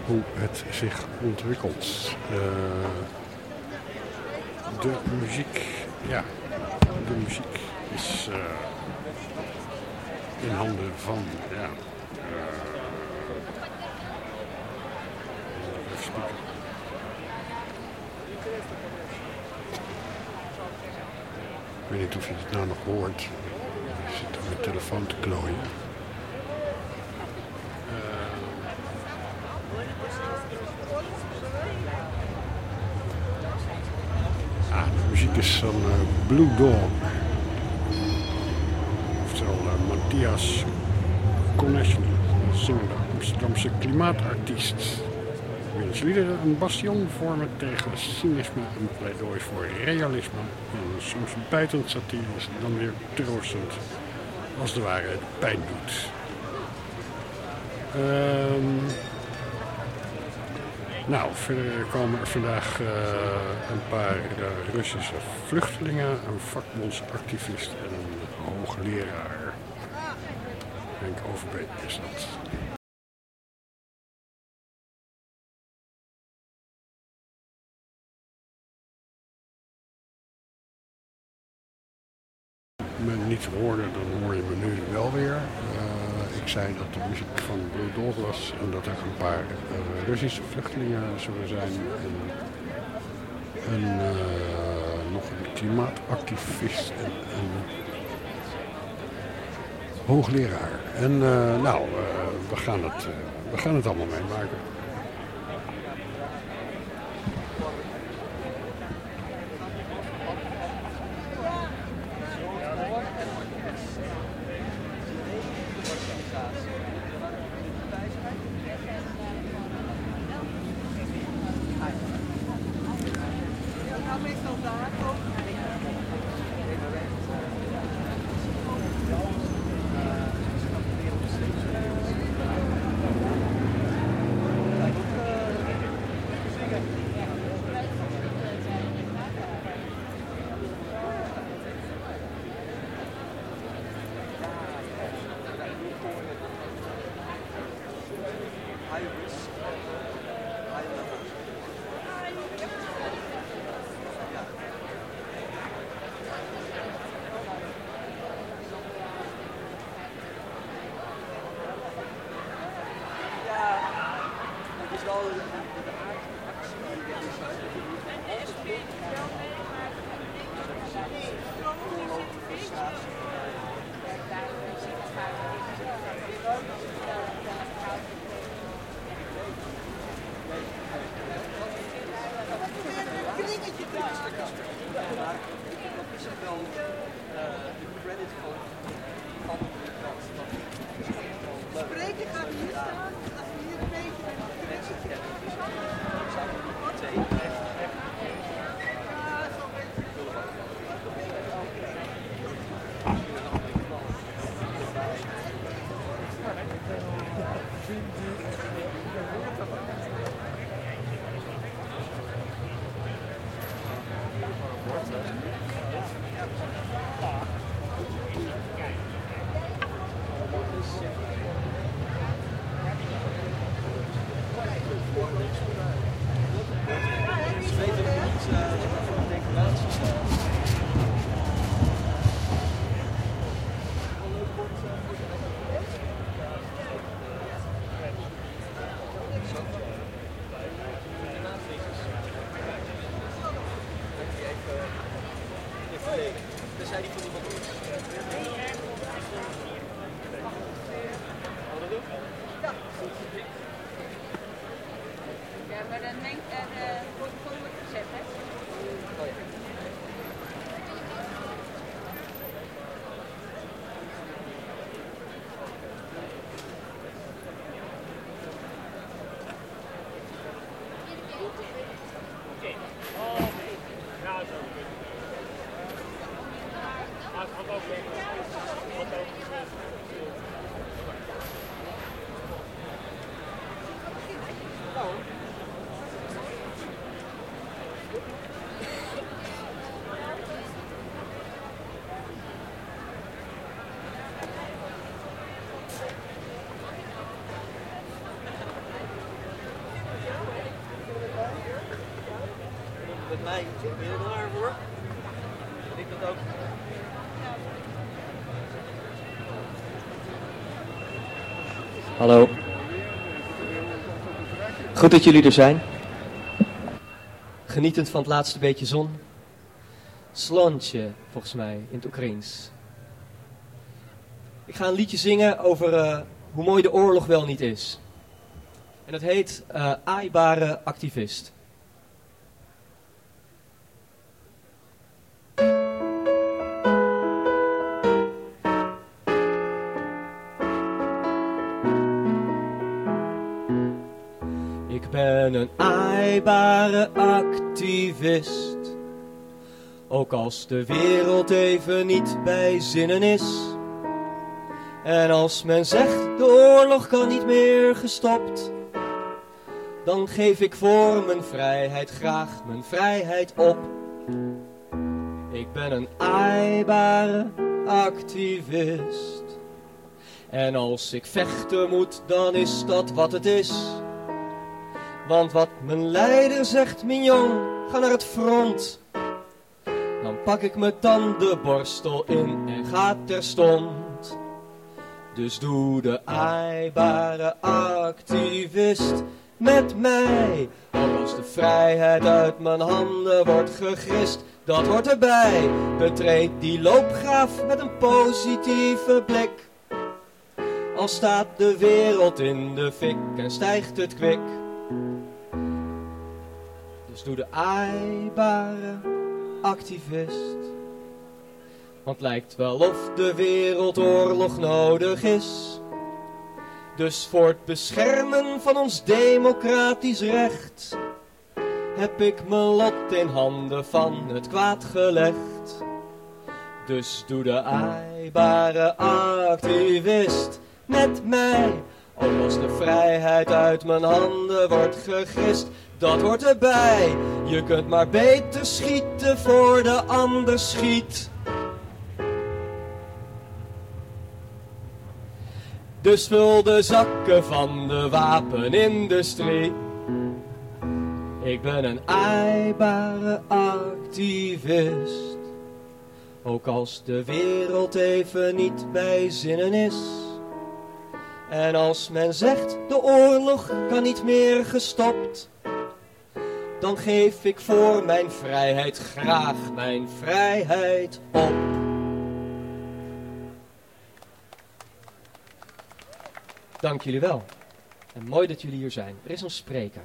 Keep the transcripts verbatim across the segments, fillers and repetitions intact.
hoe het zich ontwikkelt. Uh, de muziek, ja, de muziek is uh, in handen van, ja, uh, even spieken. Ik weet niet of je het nou nog hoort. Ik zit aan mijn telefoon te klooien. Het is van uh, Blue Dog. Oftewel uh, Matthias Connection, zingende Amsterdamse klimaatartiest. Wiens liederen een bastion vormen tegen cynisme, een pleidooi voor realisme. En soms bijtend satirisch, dan weer troostend, als de waarheid pijn doet. Um, Nou, verder komen er vandaag uh, een paar uh, Russische vluchtelingen, een vakbondsactivist en een hoogleraar. Henk Overbeek is dat. Me niet hoorde, dan hoor je me nu wel weer. Uh, ik zei dat de muziek van Blue Dog was en dat er een paar uh, Russische vluchtelingen zullen zijn. En, en uh, nog een klimaatactivist en een hoogleraar. En uh, nou, uh, we, gaan het, uh, we gaan het allemaal meemaken. met mij. Ben je er klaar voor? Ik dat ook. Hallo. Goed dat jullie er zijn. Genietend van het laatste beetje zon. Slantje, volgens mij, in het Oekraïens. Ik ga een liedje zingen over uh, hoe mooi de oorlog wel niet is. En dat heet uh, Aaibare Activist. Ik ben een aaibare activist. Ook als de wereld even niet bij zinnen is. En als men zegt de oorlog kan niet meer gestopt, dan geef ik voor mijn vrijheid graag mijn vrijheid op. Ik ben een aaibare activist. En als ik vechten moet, dan is dat wat het is. Want wat mijn leider zegt, mignon, ga naar het front. Dan pak ik mijn tandenborstel in en ga terstond. Dus doe de aaibare activist met mij. Ook als de vrijheid uit mijn handen wordt gegrist, dat hoort erbij. Betreed die loopgraaf met een positieve blik. Al staat de wereld in de fik en stijgt het kwik. Dus doe de aaibare activist. Want lijkt wel of de wereldoorlog nodig is. Dus voor het beschermen van ons democratisch recht heb ik mijn lot in handen van het kwaad gelegd. Dus doe de aaibare activist met mij. Ook als de vrijheid uit mijn handen wordt gegist, dat hoort erbij. Je kunt maar beter schieten voor de ander schiet. Dus vul de zakken van de wapenindustrie. Ik ben een aaibare activist. Ook als de wereld even niet bij zinnen is. En als men zegt de oorlog kan niet meer gestopt, dan geef ik voor mijn vrijheid graag mijn vrijheid op. Dank jullie wel. En mooi dat jullie hier zijn. Er is een spreker.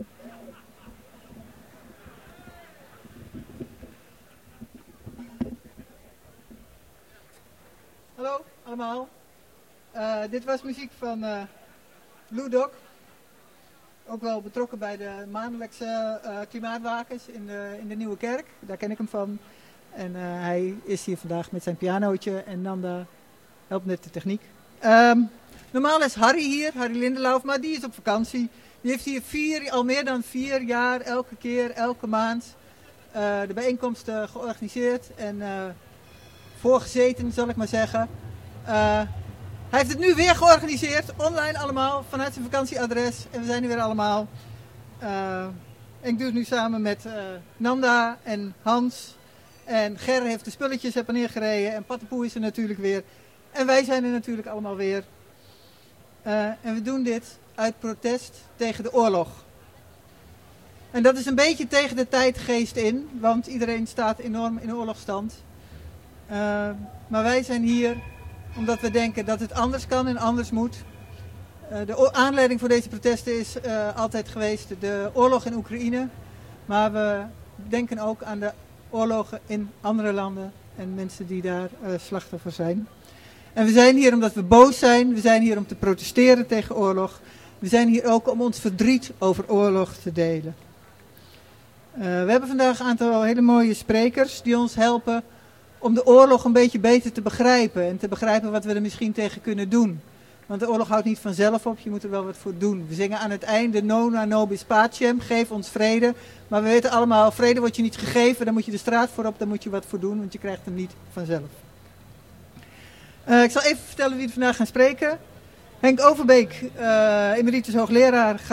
Hallo allemaal. Uh, dit was muziek van uh, Blue Dog. Ook wel betrokken bij de maandelijkse uh, klimaatwakens in de, in de Nieuwe Kerk. Daar ken ik hem van. En uh, hij is hier vandaag met zijn pianootje en Nanda helpt met de techniek. Um, normaal is Harry hier, Harry Lindelauf, maar die is op vakantie. Die heeft hier vier, al meer dan vier jaar, elke keer, elke maand uh, de bijeenkomsten georganiseerd en uh, voorgezeten, zal ik maar zeggen. Uh, Hij heeft het nu weer georganiseerd, online allemaal, vanuit zijn vakantieadres. En we zijn er weer allemaal. Uh, en ik doe het nu samen met uh, Nanda en Hans. En Ger heeft de spulletjes heb neergereden. En Pattenpoe is er natuurlijk weer. En wij zijn er natuurlijk allemaal weer. Uh, en we doen dit uit protest tegen de oorlog. En dat is een beetje tegen de tijdgeest in. Want iedereen staat enorm in oorlogstand. Uh, maar wij zijn hier omdat we denken dat het anders kan en anders moet. Uh, de aanleiding voor deze protesten is uh, altijd geweest de oorlog in Oekraïne. Maar we denken ook aan de oorlogen in andere landen en mensen die daar uh, slachtoffer zijn. En we zijn hier omdat we boos zijn. We zijn hier om te protesteren tegen oorlog. We zijn hier ook om ons verdriet over oorlog te delen. Uh, we hebben vandaag een aantal hele mooie sprekers die ons helpen om de oorlog een beetje beter te begrijpen. En te begrijpen wat we er misschien tegen kunnen doen. Want de oorlog houdt niet vanzelf op, je moet er wel wat voor doen. We zingen aan het einde Nona nobis pacem, geef ons vrede. Maar we weten allemaal, vrede wordt je niet gegeven, dan moet je de straat voor op, dan moet je wat voor doen, want je krijgt hem niet vanzelf. Uh, ik zal even vertellen wie er vandaag gaan spreken. Henk Overbeek, uh, emeritus hoogleraar, gaat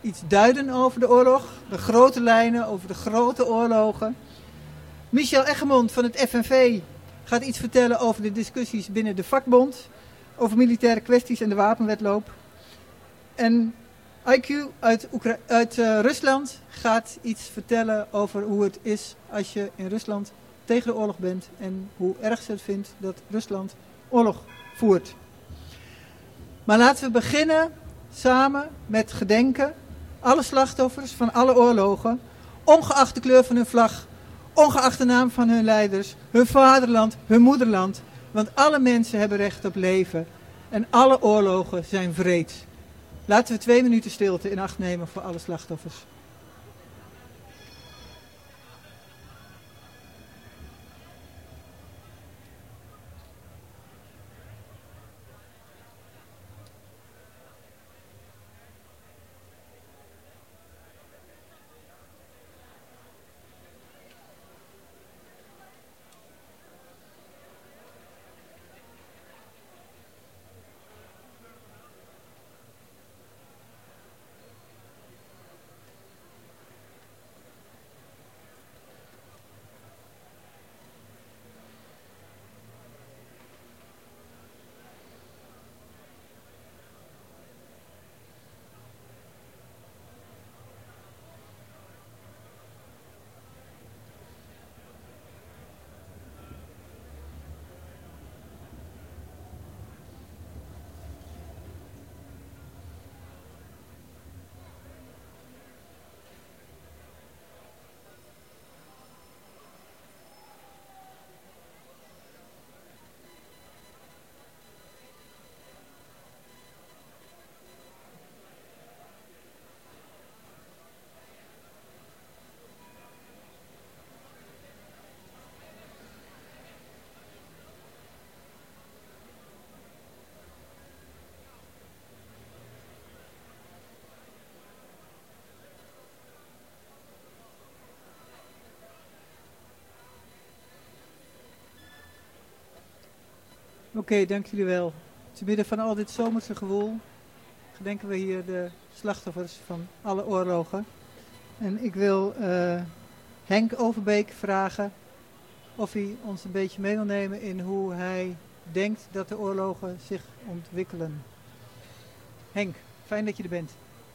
iets duiden over de oorlog, de grote lijnen, over de grote oorlogen. Michel Egmond van het F N V gaat iets vertellen over de discussies binnen de vakbond, over militaire kwesties en de wapenwetloop. En I Q uit, Oekra- uit uh, Rusland gaat iets vertellen over hoe het is als je in Rusland tegen de oorlog bent en hoe erg ze het vindt dat Rusland oorlog voert. Maar laten we beginnen samen met gedenken alle slachtoffers van alle oorlogen, ongeacht de kleur van hun vlag, ongeacht de naam van hun leiders, hun vaderland, hun moederland. Want alle mensen hebben recht op leven en alle oorlogen zijn wreed. Laten we twee minuten stilte in acht nemen voor alle slachtoffers. Oké, okay, dank jullie wel. Te midden van al dit zomerse gewoel gedenken we hier de slachtoffers van alle oorlogen. En ik wil uh, Henk Overbeek vragen of hij ons een beetje mee wil nemen in hoe hij denkt dat de oorlogen zich ontwikkelen. Henk, fijn dat je er bent.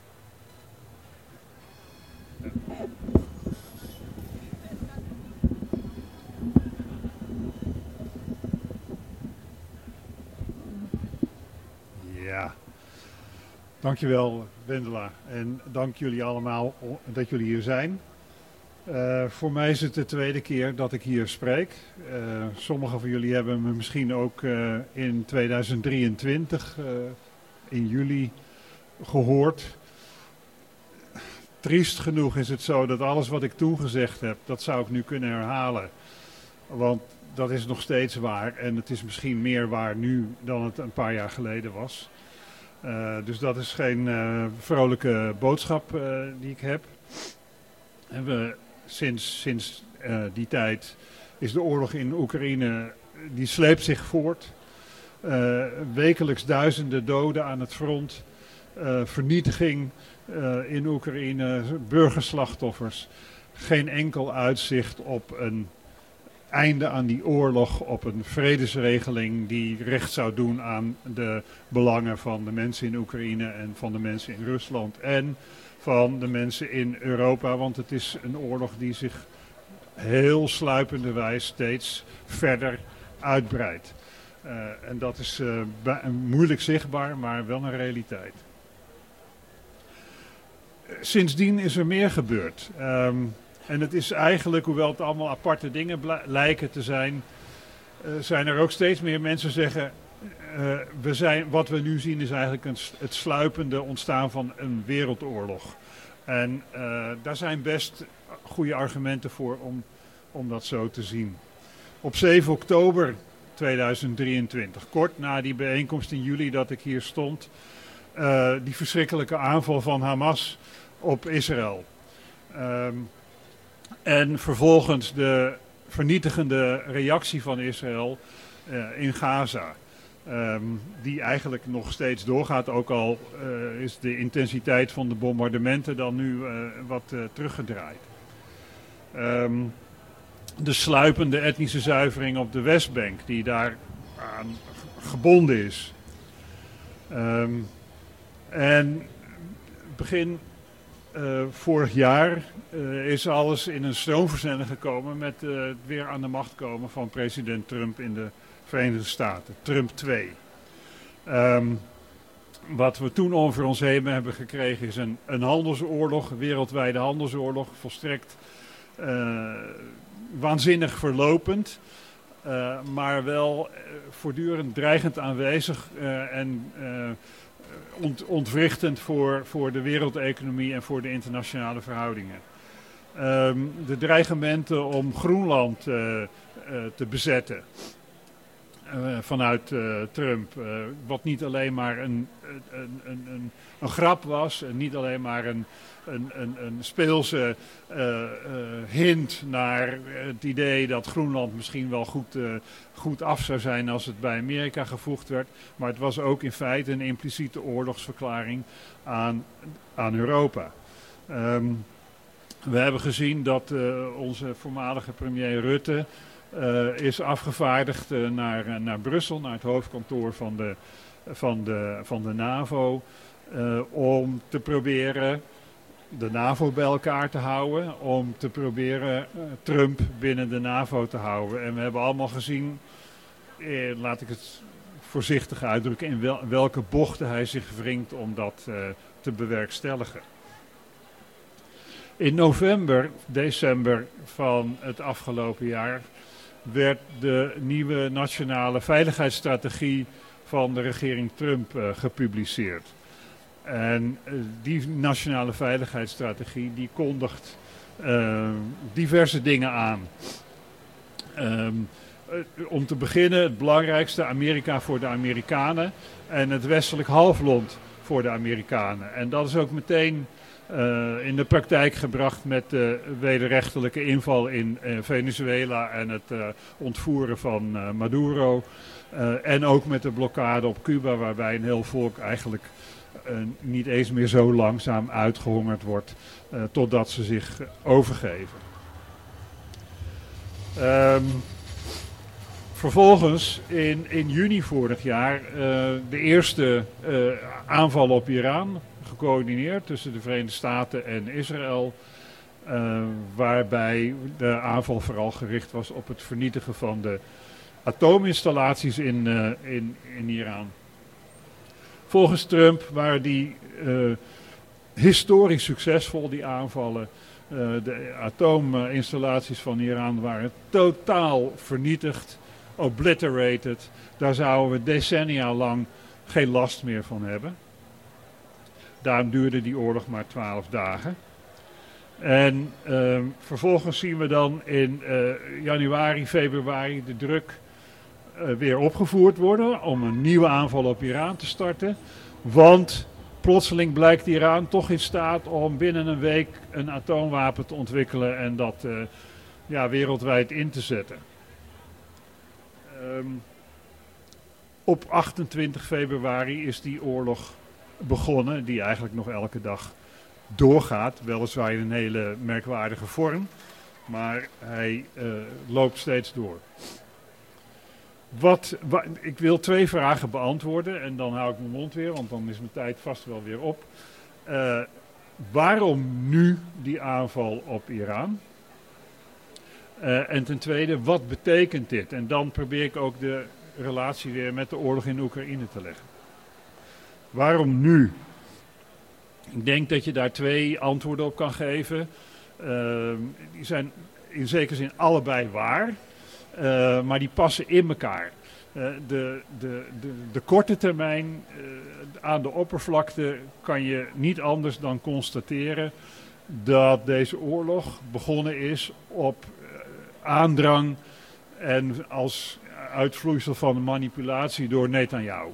Ja, dankjewel Wendela en dank jullie allemaal dat jullie hier zijn. Uh, voor mij is het de tweede keer dat ik hier spreek. Uh, sommigen van jullie hebben me misschien ook uh, in tweeduizend drieëntwintig, uh, in juli, gehoord. Triest genoeg is het zo dat alles wat ik toen gezegd heb, dat zou ik nu kunnen herhalen. Want dat is nog steeds waar en het is misschien meer waar nu dan het een paar jaar geleden was. Uh, dus dat is geen uh, vrolijke boodschap uh, die ik heb. En we, sinds sinds uh, die tijd is de oorlog in Oekraïne, die sleept zich voort. Uh, wekelijks duizenden doden aan het front, uh, vernietiging uh, in Oekraïne, burgerslachtoffers. Geen enkel uitzicht op een einde aan die oorlog, op een vredesregeling die recht zou doen aan de belangen van de mensen in Oekraïne en van de mensen in Rusland en van de mensen in Europa. Want het is een oorlog die zich heel sluipenderwijs steeds verder uitbreidt. Uh, en dat is uh, moeilijk zichtbaar, maar wel een realiteit. Sindsdien is er meer gebeurd. Um, En het is eigenlijk, hoewel het allemaal aparte dingen bl- lijken te zijn, uh, zijn er ook steeds meer mensen zeggen, uh, we zijn, wat we nu zien is eigenlijk een, het sluipende ontstaan van een wereldoorlog. En uh, daar zijn best goede argumenten voor om, om dat zo te zien. Op zeven oktober tweeduizend drieëntwintig, kort na die bijeenkomst in juli dat ik hier stond, uh, die verschrikkelijke aanval van Hamas op Israël. Um, En vervolgens de vernietigende reactie van Israël uh, in Gaza. Um, die eigenlijk nog steeds doorgaat, ook al uh, is de intensiteit van de bombardementen dan nu uh, wat uh, teruggedraaid. Um, de sluipende etnische zuivering op de Westbank, die daar aan gebonden is. Um, en begin uh, vorig jaar uh, is alles in een stroomversnelling gekomen met uh, het weer aan de macht komen van president Trump in de Verenigde Staten, Trump twee. Um, wat we toen over ons heen hebben gekregen is een, een handelsoorlog, een wereldwijde handelsoorlog, volstrekt uh, waanzinnig verlopend, uh, maar wel uh, voortdurend dreigend aanwezig uh, en uh, ont, ontwrichtend voor, voor de wereldeconomie en voor de internationale verhoudingen. Um, de dreigementen om Groenland uh, uh, te bezetten. Uh, vanuit uh, Trump, uh, wat niet alleen maar een, een, een, een, een grap was, en niet alleen maar een, een, een, een speelse uh, uh, hint naar het idee dat Groenland misschien wel goed, uh, goed af zou zijn als het bij Amerika gevoegd werd, maar het was ook in feite een impliciete oorlogsverklaring aan, aan Europa. Um, we hebben gezien dat uh, onze voormalige premier Rutte Uh, is afgevaardigd uh, naar, uh, naar Brussel, naar het hoofdkantoor van de, van de, van de NAVO, uh, om te proberen de NAVO bij elkaar te houden, om te proberen uh, Trump binnen de NAVO te houden. En we hebben allemaal gezien, eh, laat ik het voorzichtig uitdrukken, in wel, welke bochten hij zich wringt om dat uh, te bewerkstelligen. In november, december van het afgelopen jaar werd de nieuwe nationale veiligheidsstrategie van de regering Trump uh, gepubliceerd. En uh, die nationale veiligheidsstrategie die kondigt uh, diverse dingen aan. Um, uh, om te beginnen het belangrijkste, Amerika voor de Amerikanen en het westelijk halfrond voor de Amerikanen. En dat is ook meteen Uh, in de praktijk gebracht met de wederrechtelijke inval in uh, Venezuela en het uh, ontvoeren van uh, Maduro. Uh, en ook met de blokkade op Cuba, waarbij een heel volk eigenlijk uh, niet eens meer zo langzaam uitgehongerd wordt uh, totdat ze zich uh, overgeven. Um, vervolgens in, in juni vorig jaar uh, de eerste uh, aanval op Iran, gecoördineerd tussen de Verenigde Staten en Israël, uh, waarbij de aanval vooral gericht was op het vernietigen van de atoominstallaties in, uh, in, in Iran. Volgens Trump waren die uh, historisch succesvol, die aanvallen. Uh, de atoominstallaties van Iran waren totaal vernietigd, obliterated. Daar zouden we decennia lang geen last meer van hebben. Daarom duurde die oorlog maar twaalf dagen. En uh, vervolgens zien we dan in uh, januari, februari de druk uh, weer opgevoerd worden om een nieuwe aanval op Iran te starten. Want plotseling blijkt Iran toch in staat om binnen een week een atoomwapen te ontwikkelen en dat uh, ja, wereldwijd in te zetten. Um, op achtentwintig februari is die oorlog begonnen, die eigenlijk nog elke dag doorgaat, weliswaar in een hele merkwaardige vorm, maar hij uh, loopt steeds door. Wat, wat, ik wil twee vragen beantwoorden en dan hou ik mijn mond weer, want dan is mijn tijd vast wel weer op. Uh, waarom nu die aanval op Iran? Uh, en ten tweede, wat betekent dit? En dan probeer ik ook de relatie weer met de oorlog in Oekraïne te leggen. Waarom nu? Ik denk dat je daar twee antwoorden op kan geven. Uh, die zijn in zekere zin allebei waar, uh, maar die passen in elkaar. Uh, de, de, de, de korte termijn, uh, aan de oppervlakte kan je niet anders dan constateren dat deze oorlog begonnen is op uh, aandrang en als uitvloeisel van de manipulatie door Netanyahu.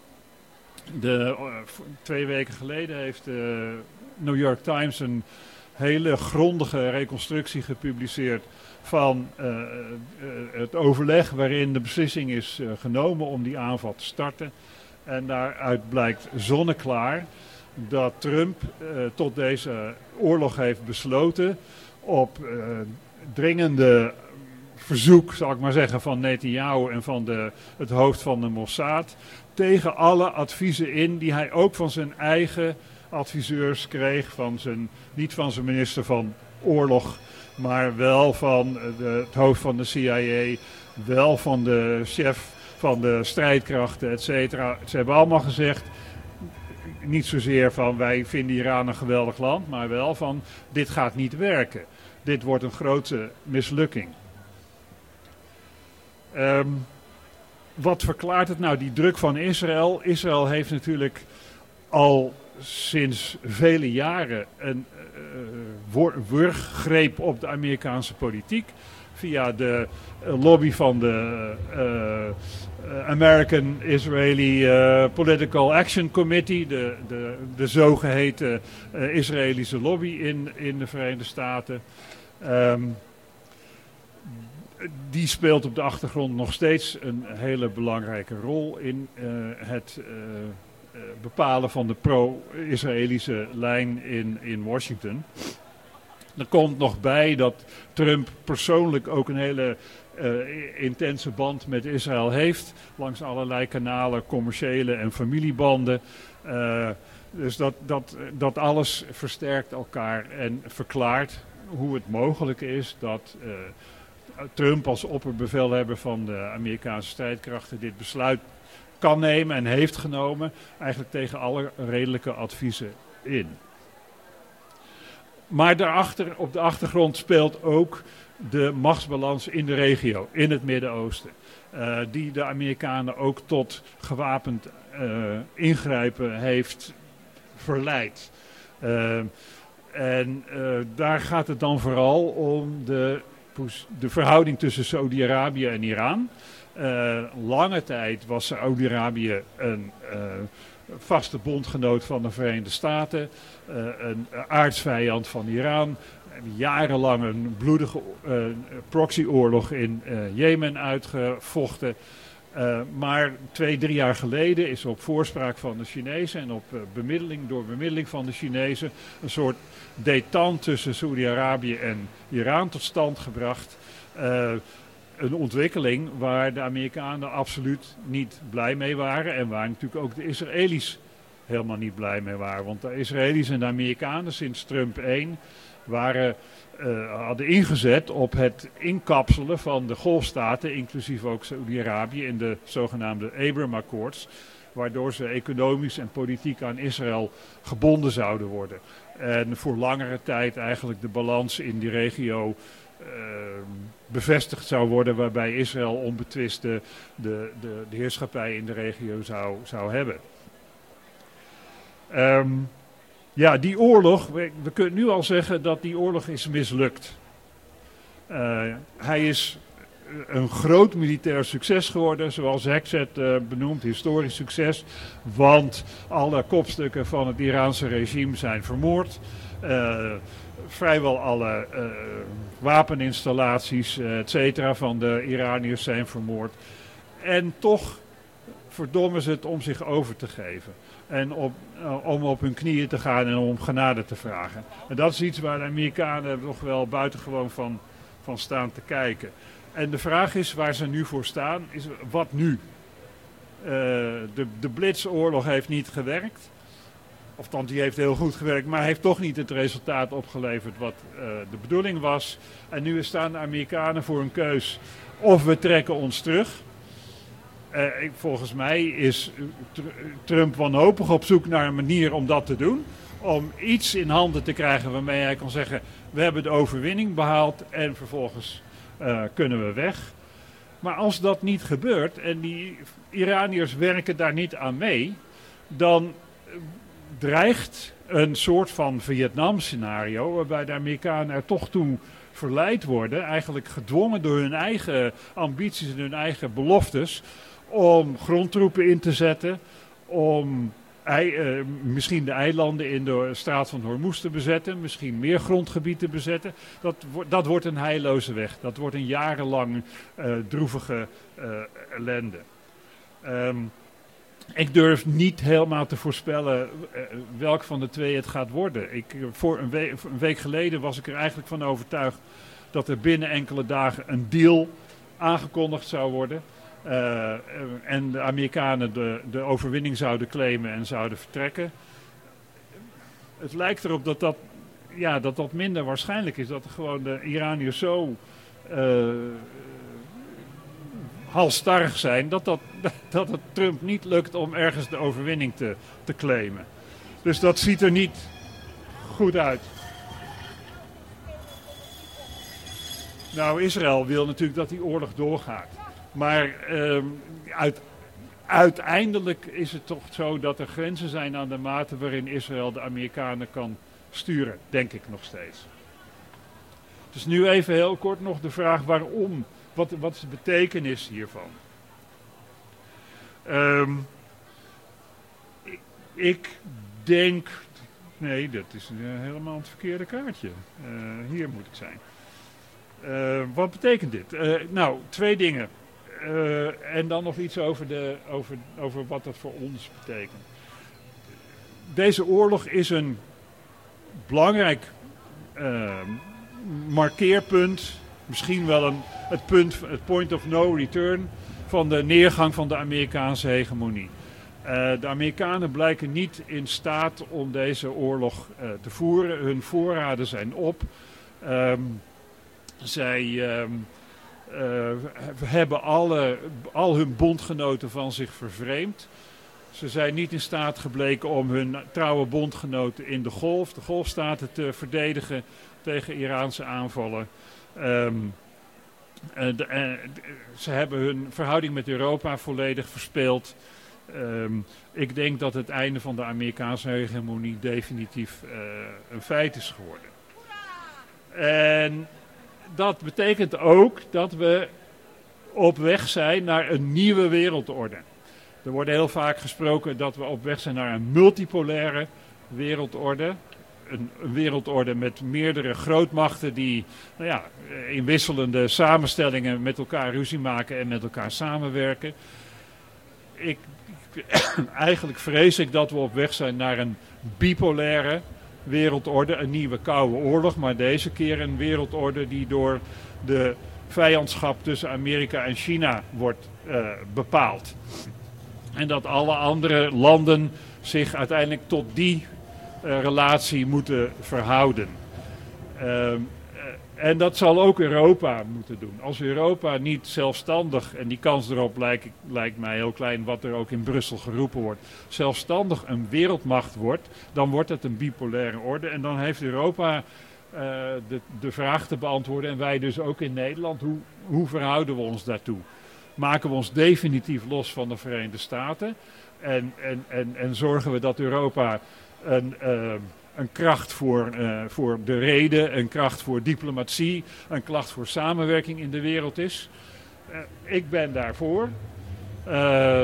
De, uh, twee weken geleden heeft de New York Times een hele grondige reconstructie gepubliceerd van uh, uh, het overleg waarin de beslissing is uh, genomen om die aanval te starten. En daaruit blijkt zonneklaar dat Trump uh, tot deze oorlog heeft besloten op uh, dringende verzoek, zal ik maar zeggen, van Netanyahu en van de, het hoofd van de Mossad, tegen alle adviezen in die hij ook van zijn eigen adviseurs kreeg, van zijn, niet van zijn minister van Oorlog, maar wel van de, het hoofd van de C I A, wel van de chef van de strijdkrachten, et cetera. Ze hebben allemaal gezegd, niet zozeer van wij vinden Iran een geweldig land, maar wel van dit gaat niet werken. Dit wordt een grote mislukking. Um, wat verklaart het nou, die druk van Israël? Israël heeft natuurlijk al sinds vele jaren een uh, wurggreep op de Amerikaanse politiek. Via de uh, lobby van de uh, American Israeli uh, Political Action Committee. De, de, de zogeheten uh, Israëlische lobby in, in de Verenigde Staten. Um, die speelt op de achtergrond nog steeds een hele belangrijke rol in uh, het uh, uh, bepalen van de pro-Israëlische lijn in, in Washington. Er komt nog bij dat Trump persoonlijk ook een hele uh, intense band met Israël heeft. Langs allerlei kanalen, commerciële en familiebanden. Uh, dus dat, dat, dat alles versterkt elkaar en verklaart hoe het mogelijk is dat uh, Trump als opperbevelhebber van de Amerikaanse strijdkrachten dit besluit kan nemen en heeft genomen. Eigenlijk tegen alle redelijke adviezen in. Maar daarachter, op de achtergrond speelt ook de machtsbalans in de regio, in het Midden-Oosten. Uh, die de Amerikanen ook tot gewapend uh, ingrijpen heeft verleid. Uh, en uh, daar gaat het dan vooral om de, de verhouding tussen Saudi-Arabië en Iran. Uh, lange tijd was Saudi-Arabië een uh, vaste bondgenoot van de Verenigde Staten, uh, een aardsvijand van Iran, jarenlang een bloedige uh, proxyoorlog in uh, Jemen uitgevochten. Uh, maar twee, drie jaar geleden is op voorspraak van de Chinezen en op uh, bemiddeling, door bemiddeling van de Chinezen een soort détente tussen Saudi-Arabië en Iran tot stand gebracht. Uh, Een ontwikkeling waar de Amerikanen absoluut niet blij mee waren en waar natuurlijk ook de Israëli's helemaal niet blij mee waren. Want de Israëli's en de Amerikanen sinds Trump één waren, uh, hadden ingezet op het inkapselen van de golfstaten, inclusief ook Saudi-Arabië, in de zogenaamde Abraham Accords, waardoor ze economisch en politiek aan Israël gebonden zouden worden. En voor langere tijd eigenlijk de balans in die regio Uh, bevestigd zou worden, waarbij Israël onbetwist de, de, de, de heerschappij in de regio zou, zou hebben. Um, ja, die oorlog, we, we kunnen nu al zeggen dat die oorlog is mislukt. Uh, hij is een groot militair succes geworden, zoals Hegseth uh, benoemt, historisch succes, want alle kopstukken van het Iraanse regime zijn vermoord. Uh, Vrijwel alle uh, wapeninstallaties, uh, et cetera, van de Iraniërs zijn vermoord. En toch verdommen ze het om zich over te geven. En op, uh, om op hun knieën te gaan en om genade te vragen. En dat is iets waar de Amerikanen nog wel buitengewoon van, van staan te kijken. En de vraag is waar ze nu voor staan, is wat nu? Uh, de, de Blitzoorlog heeft niet gewerkt. Of die heeft heel goed gewerkt, maar heeft toch niet het resultaat opgeleverd wat uh, de bedoeling was. En nu staan de Amerikanen voor een keus. Of we trekken ons terug. Uh, ik, volgens mij is tr- Trump wanhopig op zoek naar een manier om dat te doen. Om iets in handen te krijgen waarmee hij kan zeggen, we hebben de overwinning behaald en vervolgens uh, kunnen we weg. Maar als dat niet gebeurt en die Iraniërs werken daar niet aan mee, dan dreigt een soort van Vietnam-scenario waarbij de Amerikanen er toch toe verleid worden, eigenlijk gedwongen door hun eigen ambities en hun eigen beloftes, om grondtroepen in te zetten, om ei, uh, misschien de eilanden in de straat van Hormuz te bezetten, misschien meer grondgebied te bezetten. Dat, wo- dat wordt een heilloze weg. Dat wordt een jarenlang uh, droevige uh, ellende. Um, ik durf niet helemaal te voorspellen uh, welk van de twee het gaat worden. Ik, uh, voor een, we- een week geleden was ik er eigenlijk van overtuigd dat er binnen enkele dagen een deal aangekondigd zou worden. Uh, en de Amerikanen de, de overwinning zouden claimen en zouden vertrekken. Het lijkt erop dat dat, ja, dat, dat minder waarschijnlijk is. Dat er gewoon de Iraniërs zo uh, halsstarrig zijn dat, dat, dat het Trump niet lukt om ergens de overwinning te, te claimen. Dus dat ziet er niet goed uit. Nou, Israël wil natuurlijk dat die oorlog doorgaat. Maar um, uit, uiteindelijk is het toch zo dat er grenzen zijn aan de mate waarin Israël de Amerikanen kan sturen, denk ik nog steeds. Dus nu even heel kort nog de vraag waarom, wat, wat is de betekenis hiervan? Um, ik, ik denk, nee, dat is uh, helemaal het verkeerde kaartje. Uh, hier moet ik zijn. Uh, wat betekent dit? Uh, nou, twee dingen. Uh, en dan nog iets over, de, over, over wat dat voor ons betekent. Deze oorlog is een belangrijk uh, markeerpunt, misschien wel een, het punt, het point of no return van de neergang van de Amerikaanse hegemonie. Uh, de Amerikanen blijken niet in staat om deze oorlog uh, te voeren. Hun voorraden zijn op. Um, zij um, uh, hebben alle, al hun bondgenoten van zich vervreemd. Ze zijn niet in staat gebleken om hun trouwe bondgenoten in de golf, de golfstaten, te verdedigen tegen Iraanse aanvallen. Um, uh, de, uh, ze hebben hun verhouding met Europa volledig verspeeld. Um, ik denk dat het einde van de Amerikaanse hegemonie definitief uh, een feit is geworden. En dat betekent ook dat we op weg zijn naar een nieuwe wereldorde. Er wordt heel vaak gesproken dat we op weg zijn naar een multipolaire wereldorde. Een, een wereldorde met meerdere grootmachten die nou ja, in wisselende samenstellingen met elkaar ruzie maken en met elkaar samenwerken. Ik, ik, eigenlijk vrees ik dat we op weg zijn naar een bipolaire wereldorde, een nieuwe koude oorlog, maar deze keer een wereldorde die door de vijandschap tussen Amerika en China wordt uh, bepaald. En dat alle andere landen zich uiteindelijk tot die uh, relatie moeten verhouden. Uh, en dat zal ook Europa moeten doen. Als Europa niet zelfstandig, en die kans erop lijkt, lijkt mij heel klein wat er ook in Brussel geroepen wordt, zelfstandig een wereldmacht wordt, dan wordt het een bipolaire orde. En dan heeft Europa uh, de, de vraag te beantwoorden, en wij dus ook in Nederland, hoe, hoe verhouden we ons daartoe? Maken we ons definitief los van de Verenigde Staten en, en, en, en zorgen we dat Europa een, uh, een kracht voor, uh, voor de rede, een kracht voor diplomatie, een kracht voor samenwerking in de wereld is. Uh, ik ben daarvoor. Uh,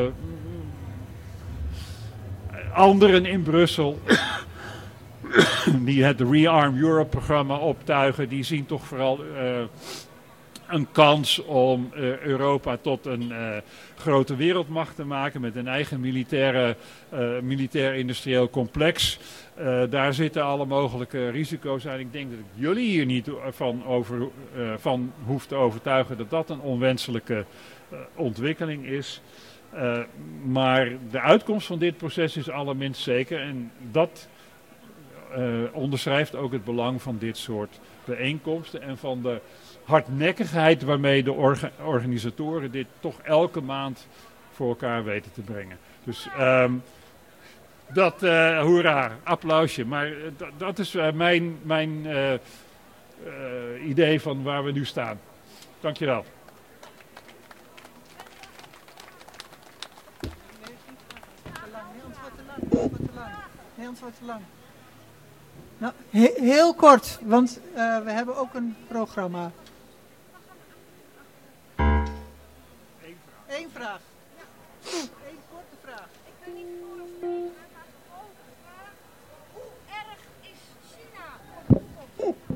anderen in Brussel die het Rearm Europe programma optuigen, die zien toch vooral uh, een kans om uh, Europa tot een uh, grote wereldmacht te maken met een eigen militaire, uh, militair-industrieel complex. Uh, daar zitten alle mogelijke risico's aan. Ik denk dat ik jullie hier niet van, over, uh, van hoef te overtuigen dat dat een onwenselijke uh, ontwikkeling is. Uh, maar de uitkomst van dit proces is allerminst zeker. En dat uh, onderschrijft ook het belang van dit soort bijeenkomsten en van de hardnekkigheid waarmee de orga- organisatoren dit toch elke maand voor elkaar weten te brengen. Dus um, dat, uh, hoera, applausje. Maar uh, d- dat is uh, mijn, mijn uh, uh, idee van waar we nu staan. Dankjewel. Nee, anders wordt het te lang. Nou, he- heel kort, want uh, we hebben ook een programma. Eén vraag. Eén vraag. Eén korte vraag. Ik weet niet of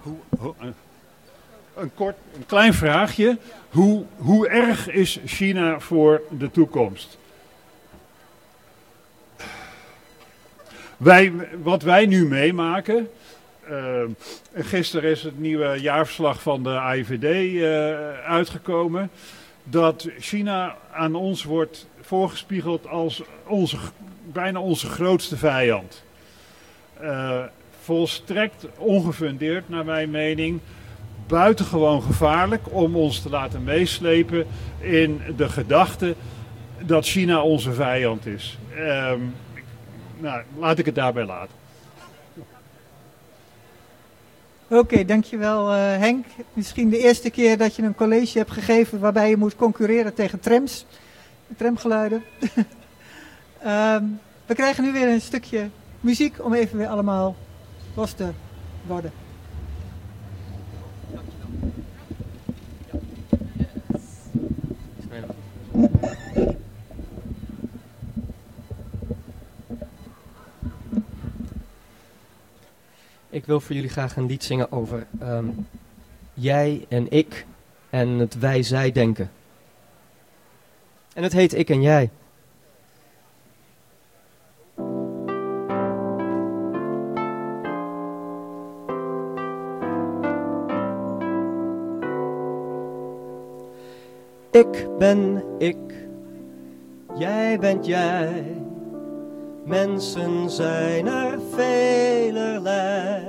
Hoe, hoe, uh, een, kort, een klein vraagje. Hoe, hoe erg is China voor de toekomst? Wij, wat wij nu meemaken... Uh, gisteren is het nieuwe jaarverslag van de A I V D uh, uitgekomen. Dat China aan ons wordt voorgespiegeld als onze, bijna onze grootste vijand. Uh, volstrekt ongefundeerd naar mijn mening. Buitengewoon gevaarlijk om ons te laten meeslepen in de gedachte dat China onze vijand is. Uh, nou, laat ik het daarbij laten. Oké, okay, dankjewel uh, Henk. Misschien de eerste keer dat je een college hebt gegeven waarbij je moet concurreren tegen trams. Tramgeluiden. um, we krijgen nu weer een stukje muziek om even weer allemaal los te worden. Ik wil voor jullie graag een lied zingen over um, jij en ik en het wij-zij denken. En het heet Ik en Jij. Ik ben ik, jij bent jij. Mensen zijn er velerlei.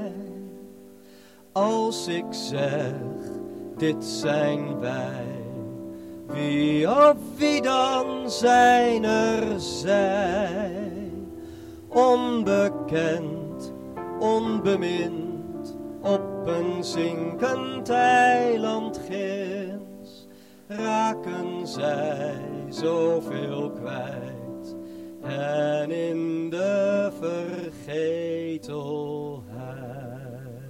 Als ik zeg, dit zijn wij. Wie of wie dan zijn er zij? Onbekend, onbemind, op een zinkend eiland ginds. Raken zij zoveel kwijt. En in de vergetelheid.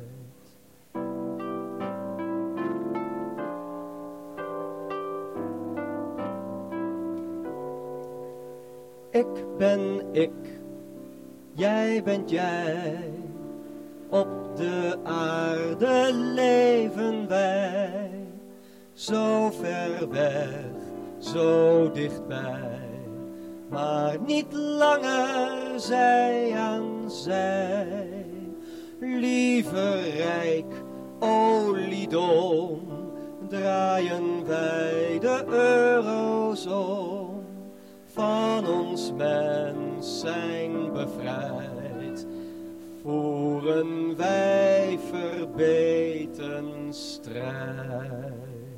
Ik ben ik, jij bent jij. Op de aarde leven wij. Zo ver weg, zo dichtbij. Maar niet langer zij aan zij. Lieve rijk, oliedom, draaien wij de euro's om. Van ons mens zijn bevrijd, voeren wij verbeten strijd.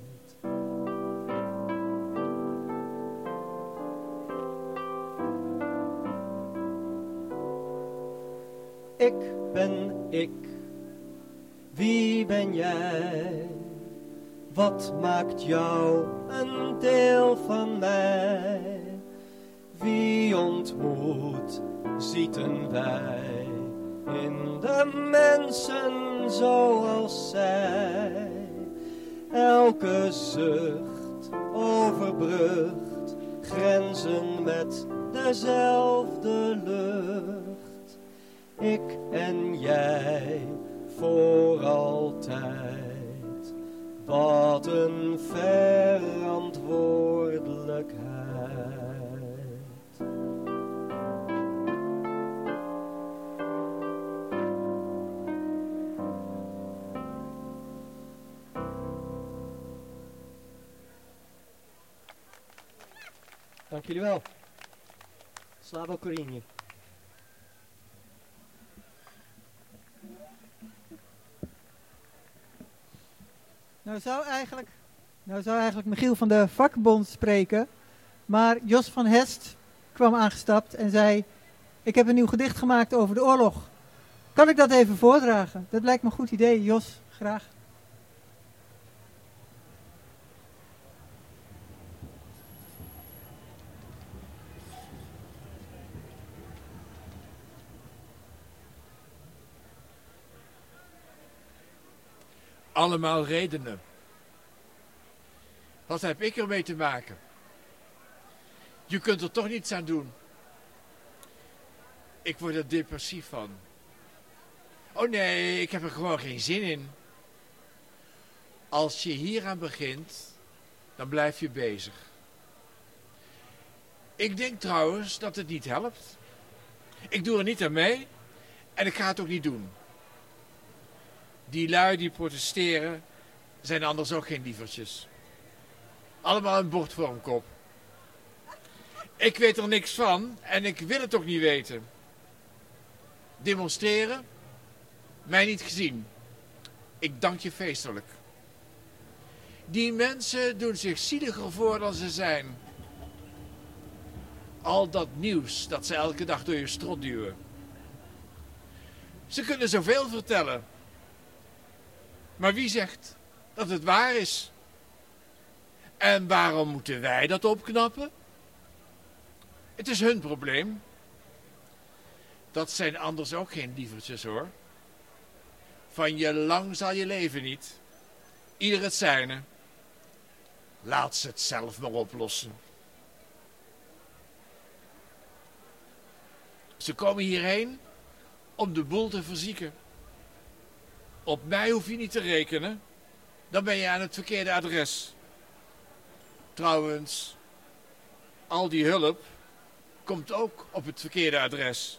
Ik ben ik, wie ben jij? Wat maakt jou een deel van mij? Wie ontmoet, zieten wij in de mensen zoals zij. Elke zucht overbrugt, grenzen met dezelfde lucht. Ik en jij voor altijd, wat een verantwoordelijkheid. Dank jullie wel. Slava Korinje. Nou zou eigenlijk, nou zou eigenlijk Michiel van de vakbond spreken, maar Jos van Hest kwam aangestapt en zei, ik heb een nieuw gedicht gemaakt over de oorlog. Kan ik dat even voordragen? Dat lijkt me een goed idee. Jos, graag. Allemaal redenen. Wat heb ik ermee te maken? Je kunt er toch niets aan doen. Ik word er depressief van. Oh nee, ik heb er gewoon geen zin in. Als je hieraan begint, dan blijf je bezig. Ik denk trouwens dat het niet helpt. Ik doe er niet aan mee en ik ga het ook niet doen. Die lui die protesteren zijn anders ook geen lievertjes. Allemaal een bord voor een kop. Ik weet er niks van en ik wil het ook niet weten. Demonstreren? Mij niet gezien. Ik dank je feestelijk. Die mensen doen zich zieliger voor dan ze zijn. Al dat nieuws dat ze elke dag door je strot duwen. Ze kunnen zoveel vertellen. Maar wie zegt dat het waar is? En waarom moeten wij dat opknappen? Het is hun probleem. Dat zijn anders ook geen lievertjes hoor. Van je lang zal je leven niet. Ieder het zijne. Laat ze het zelf maar oplossen. Ze komen hierheen om de boel te verzieken. Op mij hoef je niet te rekenen. Dan ben je aan het verkeerde adres. Trouwens, al die hulp komt ook op het verkeerde adres.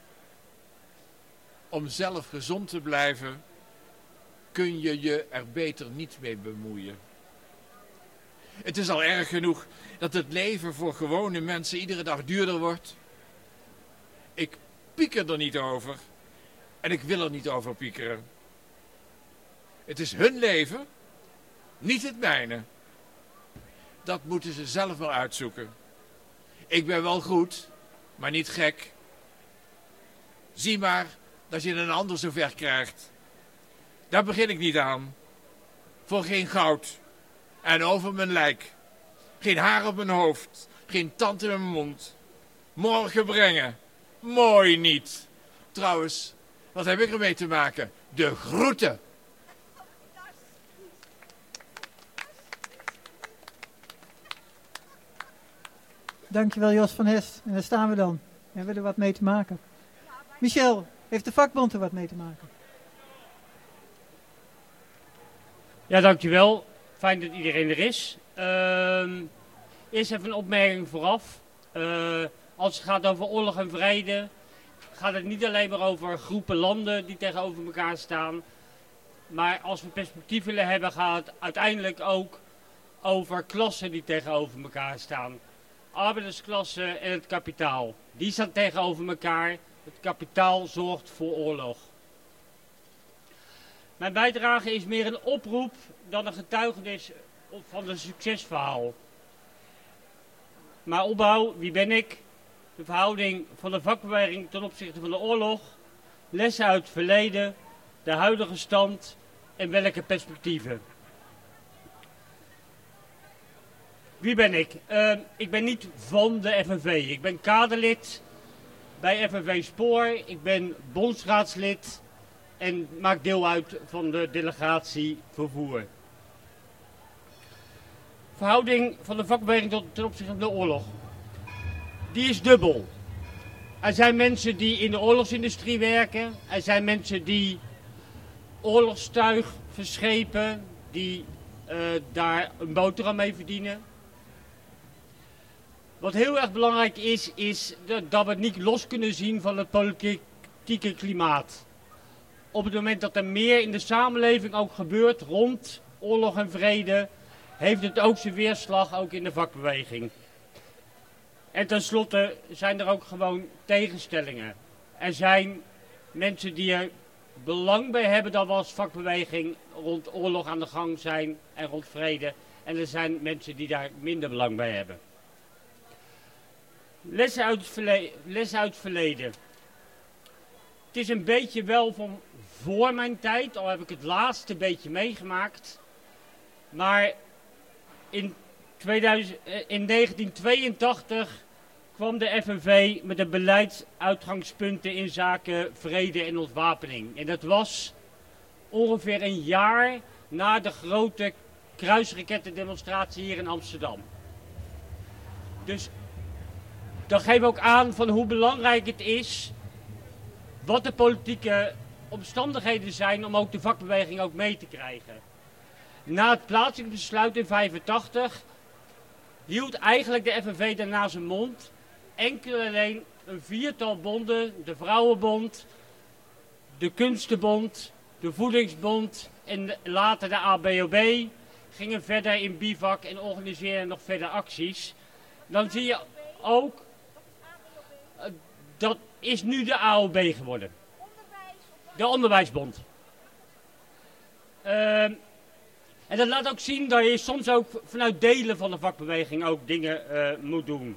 Om zelf gezond te blijven, kun je je er beter niet mee bemoeien. Het is al erg genoeg dat het leven voor gewone mensen iedere dag duurder wordt. Ik pieker er niet over en ik wil er niet over piekeren. Het is hun leven, niet het mijne. Dat moeten ze zelf wel uitzoeken. Ik ben wel goed, maar niet gek. Zie maar dat je een ander zover krijgt. Daar begin ik niet aan. Voor geen goud. En over mijn lijk. Geen haar op mijn hoofd. Geen tand in mijn mond. Morgen brengen. Mooi niet. Trouwens, wat heb ik ermee te maken? De groeten. Dankjewel Jos van Hest. En daar staan we dan. Hebben we er wat mee te maken. Michel, heeft de vakbond er wat mee te maken? Ja, dankjewel. Fijn dat iedereen er is. Uh, eerst even een opmerking vooraf. Uh, als het gaat over oorlog en vrede, gaat het niet alleen maar over groepen landen die tegenover elkaar staan. Maar als we perspectief willen hebben, gaat het uiteindelijk ook over klassen die tegenover elkaar staan. Arbeidersklasse en het kapitaal. Die staan tegenover elkaar. Het kapitaal zorgt voor oorlog. Mijn bijdrage is meer een oproep dan een getuigenis van een succesverhaal. Maar opbouw, wie ben ik? De verhouding van de vakbeweging ten opzichte van de oorlog. Lessen uit het verleden. De huidige stand en welke perspectieven. Wie ben ik? Uh, ik ben niet van de F N V. Ik ben kaderlid bij F N V Spoor. Ik ben bondsraadslid en maak deel uit van de delegatie vervoer. Verhouding van de vakbeweging tot, ten opzichte van de oorlog. Die is dubbel. Er zijn mensen die in de oorlogsindustrie werken. Er zijn mensen die oorlogstuig verschepen. Die uh, daar een boterham mee verdienen. Wat heel erg belangrijk is, is dat we het niet los kunnen zien van het politieke klimaat. Op het moment dat er meer in de samenleving ook gebeurt rond oorlog en vrede, heeft het ook zijn weerslag ook in de vakbeweging. En tenslotte zijn er ook gewoon tegenstellingen. Er zijn mensen die er belang bij hebben dat we als vakbeweging rond oorlog aan de gang zijn en rond vrede. En er zijn mensen die daar minder belang bij hebben. Lessen uit het verleden. Les uit het verleden. Het is een beetje wel van voor mijn tijd, al heb ik het laatste beetje meegemaakt. Maar in, tweeduizend, in negentien tweeëntachtig kwam de F N V met de beleidsuitgangspunten in zaken vrede en ontwapening. En dat was ongeveer een jaar na de grote kruisrakettendemonstratie hier in Amsterdam. Dus dat geeft ook aan van hoe belangrijk het is, wat de politieke omstandigheden zijn om ook de vakbeweging ook mee te krijgen. Na het plaatsingsbesluit in vijfentachtig hield eigenlijk de F N V daarna zijn mond. Enkel alleen een viertal bonden, de Vrouwenbond, de Kunstenbond, de Voedingsbond en de, later de A B O B gingen verder in bivak en organiseerden nog verder acties. Dan zie je ook, uh, dat is nu de A O B geworden. De Onderwijsbond. Uh, en dat laat ook zien dat je soms ook vanuit delen van de vakbeweging ook dingen uh, moet doen.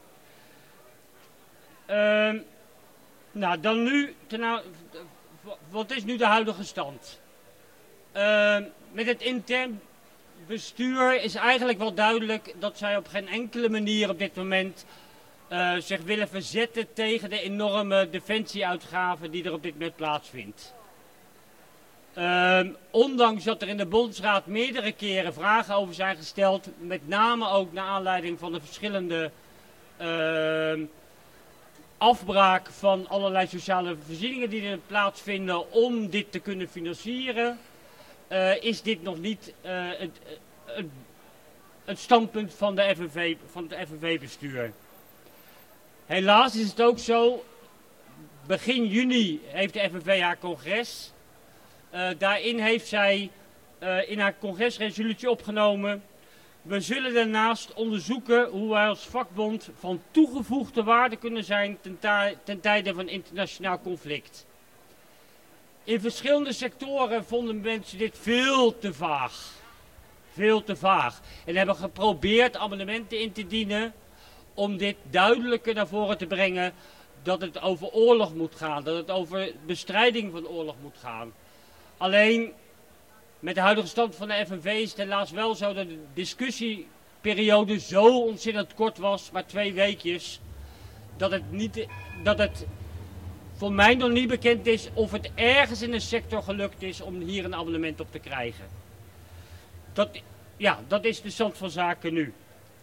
Uh, nou, dan nu, ten, wat is nu de huidige stand? Uh, met het intern bestuur is eigenlijk wel duidelijk dat zij op geen enkele manier op dit moment uh, zich willen verzetten tegen de enorme defensieuitgaven die er op dit moment plaatsvindt. Uh, ondanks dat er in de Bondsraad meerdere keren vragen over zijn gesteld, met name ook naar aanleiding van de verschillende uh, afbraak van allerlei sociale voorzieningen die er plaatsvinden om dit te kunnen financieren, uh, is dit nog niet uh, het, het, het standpunt van, de F N V, van het F N V-bestuur. Helaas is het ook zo, begin juni heeft de F N V haar congres. Uh, daarin heeft zij uh, in haar congresresolutie opgenomen: we zullen daarnaast onderzoeken hoe wij als vakbond van toegevoegde waarde kunnen zijn ten, ten tijde van internationaal conflict. In verschillende sectoren vonden mensen dit veel te vaag. Veel te vaag. En hebben geprobeerd amendementen in te dienen om dit duidelijker naar voren te brengen dat het over oorlog moet gaan, dat het over bestrijding van oorlog moet gaan. Alleen, met de huidige stand van de F N V is het helaas wel zo dat de discussieperiode zo ontzettend kort was, maar twee weekjes, dat het, niet, dat het voor mij nog niet bekend is of het ergens in de sector gelukt is om hier een abonnement op te krijgen. Dat, ja, dat is de stand van zaken nu.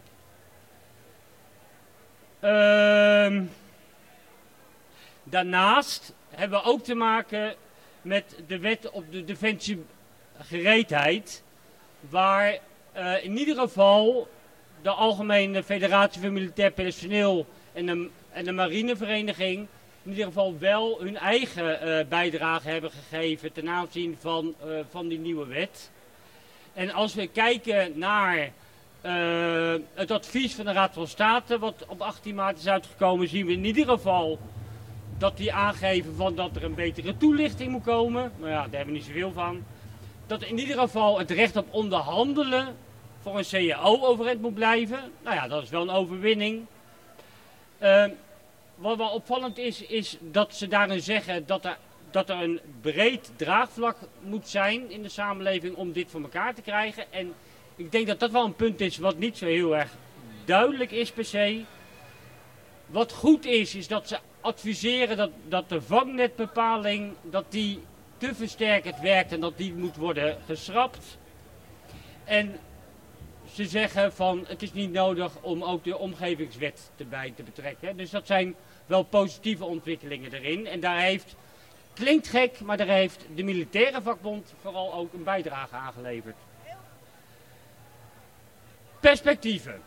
Uh, daarnaast hebben we ook te maken met de wet op de defensiegereedheid, waar uh, in ieder geval de Algemene Federatie van Militair Personeel en de, en de Marinevereniging in ieder geval wel hun eigen uh, bijdrage hebben gegeven ten aanzien van, uh, van die nieuwe wet. En als we kijken naar uh, het advies van de Raad van State, wat op achttien maart is uitgekomen, zien we in ieder geval dat die aangeven van dat er een betere toelichting moet komen. Nou ja, daar hebben we niet zoveel van. Dat in ieder geval het recht op onderhandelen voor een C A O overeind moet blijven. Nou ja, dat is wel een overwinning. Uh, wat wel opvallend is, is dat ze daarin zeggen dat er, dat er een breed draagvlak moet zijn in de samenleving om dit voor elkaar te krijgen. En ik denk dat dat wel een punt is wat niet zo heel erg duidelijk is per se. Wat goed is, is dat ze adviseren dat, dat de vangnetbepaling dat die te versterkend werkt en dat die moet worden geschrapt. En ze zeggen van het is niet nodig om ook de omgevingswet erbij te betrekken. Dus dat zijn wel positieve ontwikkelingen erin. En daar heeft, klinkt gek, maar daar heeft de militaire vakbond vooral ook een bijdrage aan geleverd. Perspectieven.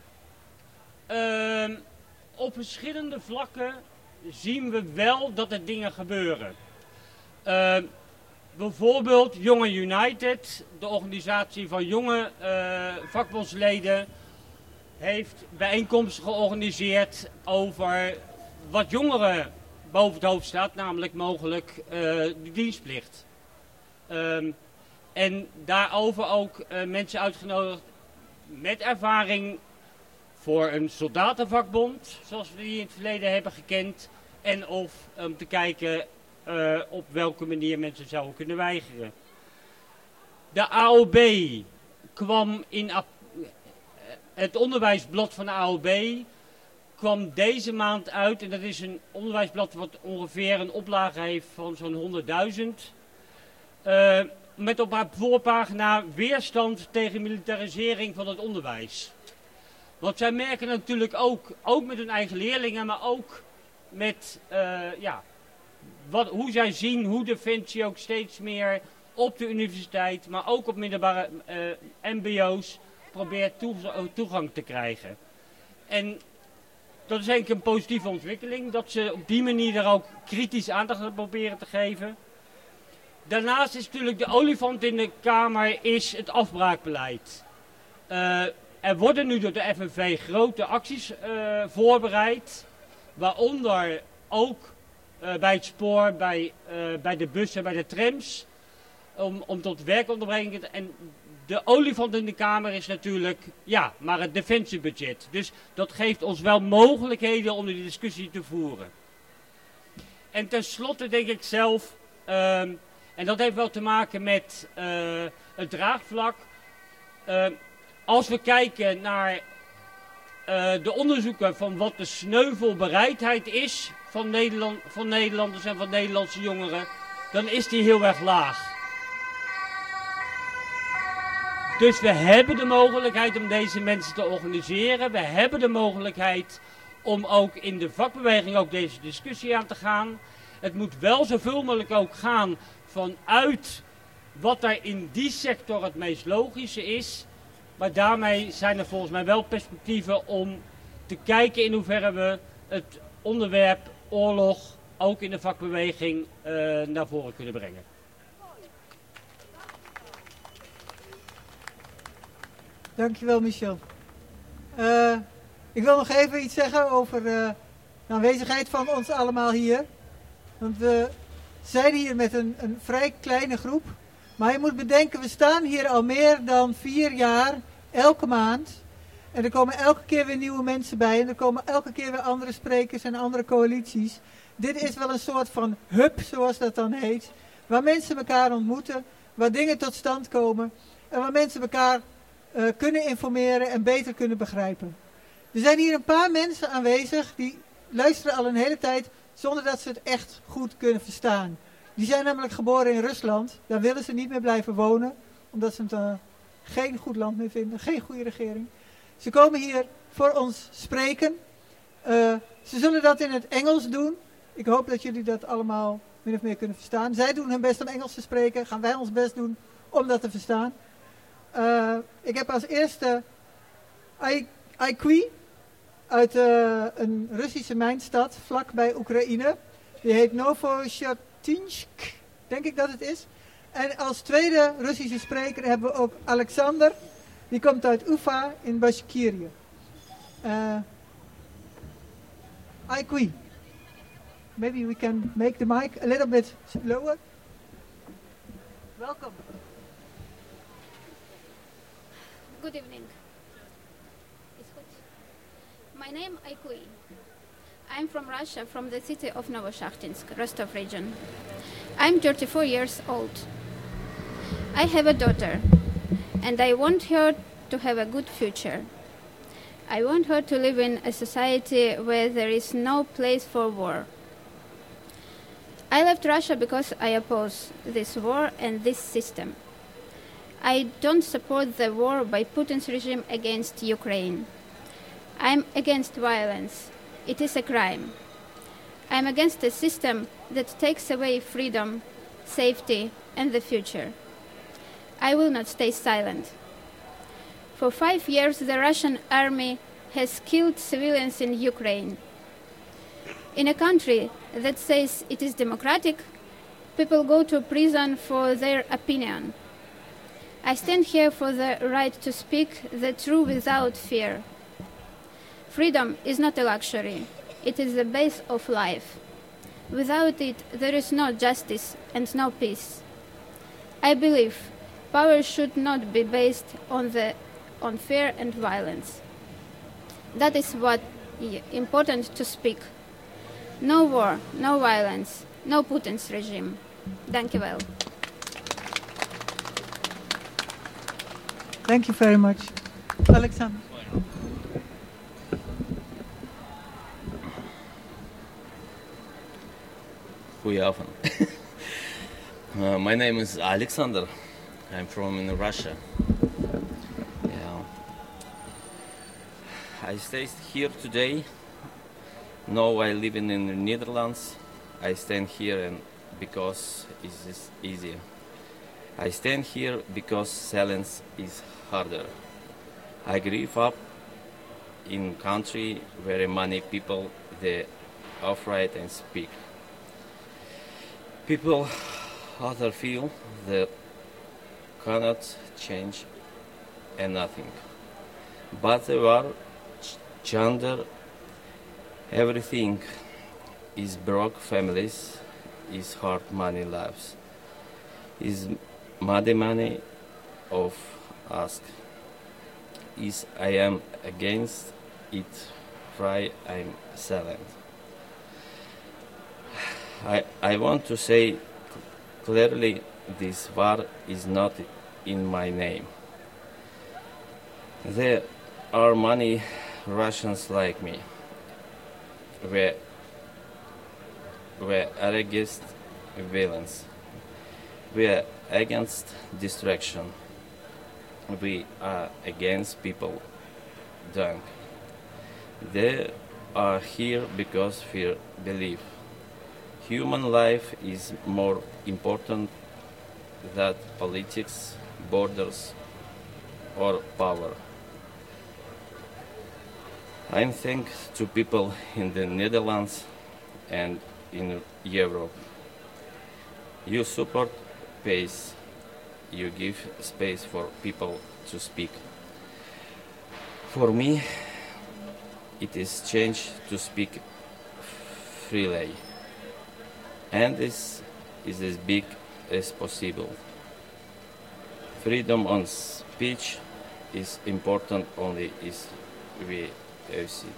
Uh, op verschillende vlakken zien we wel dat er dingen gebeuren. Uh, bijvoorbeeld Jonge United, de organisatie van jonge uh, vakbondsleden, heeft bijeenkomsten georganiseerd over wat jongeren boven het hoofd staat, namelijk mogelijk uh, de dienstplicht. Uh, en daarover ook uh, mensen uitgenodigd met ervaring voor een soldatenvakbond, zoals we die in het verleden hebben gekend, en of om um, te kijken uh, op welke manier mensen zouden kunnen weigeren. De A O B kwam in het onderwijsblad van de A O B kwam deze maand uit, en dat is een onderwijsblad wat ongeveer een oplage heeft van zo'n honderdduizend. Uh, met op haar voorpagina weerstand tegen militarisering van het onderwijs. Want zij merken natuurlijk ook, ook met hun eigen leerlingen, maar ook met uh, ja, wat, hoe zij zien hoe Defensie ook steeds meer op de universiteit, maar ook op middelbare uh, M B O's probeert toe, toegang te krijgen. En dat is eigenlijk een positieve ontwikkeling, dat ze op die manier daar ook kritisch aandacht aan proberen te geven. Daarnaast is natuurlijk de olifant in de Kamer is het afbraakbeleid. Uh, er worden nu door de F N V grote acties uh, voorbereid, waaronder ook uh, bij het spoor, bij, uh, bij de bussen, bij de trams, om, om tot werkonderbreking. En de olifant in de Kamer is natuurlijk, ja, maar het defensiebudget. Dus dat geeft ons wel mogelijkheden om die discussie te voeren. En tenslotte denk ik zelf, uh, en dat heeft wel te maken met uh, het draagvlak. Uh, als we kijken naar uh, de onderzoeken van wat de sneuvelbereidheid is van, Nederland, van Nederlanders en van Nederlandse jongeren, dan is die heel erg laag. Dus we hebben de mogelijkheid om deze mensen te organiseren. We hebben de mogelijkheid om ook in de vakbeweging ook deze discussie aan te gaan. Het moet wel zoveel mogelijk ook gaan vanuit wat er in die sector het meest logische is. Maar daarmee zijn er volgens mij wel perspectieven om te kijken in hoeverre we het onderwerp oorlog ook in de vakbeweging uh, naar voren kunnen brengen. Dankjewel, Michel. Uh, ik wil nog even iets zeggen over uh, de aanwezigheid van ons allemaal hier. Want we zijn hier met een, een vrij kleine groep. Maar je moet bedenken, we staan hier al meer dan vier jaar, elke maand. En er komen elke keer weer nieuwe mensen bij. En er komen elke keer weer andere sprekers en andere coalities. Dit is wel een soort van hub, zoals dat dan heet. Waar mensen elkaar ontmoeten, waar dingen tot stand komen. En waar mensen elkaar uh, kunnen informeren en beter kunnen begrijpen. Er zijn hier een paar mensen aanwezig die luisteren al een hele tijd zonder dat ze het echt goed kunnen verstaan. Die zijn namelijk geboren in Rusland. Daar willen ze niet meer blijven wonen. Omdat ze het uh, geen goed land meer vinden. Geen goede regering. Ze komen hier voor ons spreken. Uh, ze zullen dat in het Engels doen. Ik hoop dat jullie dat allemaal min of meer kunnen verstaan. Zij doen hun best om Engels te spreken. Gaan wij ons best doen om dat te verstaan. Uh, ik heb als eerste Aikui uit uh, een Russische mijnstad vlakbij Oekraïne. Die heet Novoshatinsk, denk ik dat het is. En als tweede Russische spreker hebben we ook Alexander. Die komt uit Ufa in Bashkirië. Uh, Aikui. Maybe we can make the mic a little bit lower. Welcome. Good evening. It's good. My name is Aikui. I'm from Russia, from the city of Novoshakhtinsk, Rostov region. I'm thirty-four years old. I have a daughter, and I want her to have a good future. I want her to live in a society where there is no place for war. I left Russia because I oppose this war and this system. I don't support the war by Putin's regime against Ukraine. I'm against violence. It is a crime. I'm against a system that takes away freedom, safety, and the future. I will not stay silent. For five years, the Russian army has killed civilians in Ukraine. In a country that says it is democratic, people go to prison for their opinion. I stand here for the right to speak the truth without fear. Freedom is not a luxury. It is the base of life. Without it, there is no justice and no peace. I believe power should not be based on, the, on fear and violence. That is what is important to speak. No war, no violence, no Putin's regime. Dank je wel. Thank you very much. Alexander. Goedenavond. uh, my name is Alexander. I'm from in Russia. Yeah. I stayed here today. Now I live in the Netherlands. I stand here and because it's easier. I stand here because silence is harder. I grew up in country where many people they afraid and speak. People other feel they cannot change and nothing. But the war, gender, everything is broke families, is hard money lives, is muddy money of ask. Is I am against it, why I'm silent. I, I want to say clearly this war is not in my name. There are many Russians like me. We we are against violence. We are against distraction. We are against people dying. They are here because we believe human life is more important than politics, borders, or power. I'm thankful to people in the Netherlands and in Europe. You support peace. You give space for people to speak. For me, it is change to speak freely. And this is as big as possible. Freedom of speech is important only if we use it.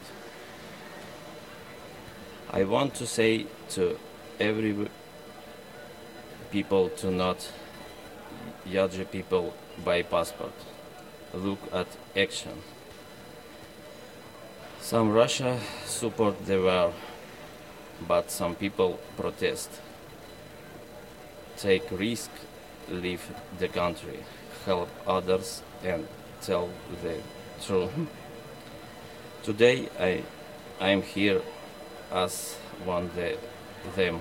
I want to say to every people to not judge people by passport. Look at action. Some Russia support the war, but some people protest. Take risk, leave the country, help others and tell the truth. Today I I am here as one of them.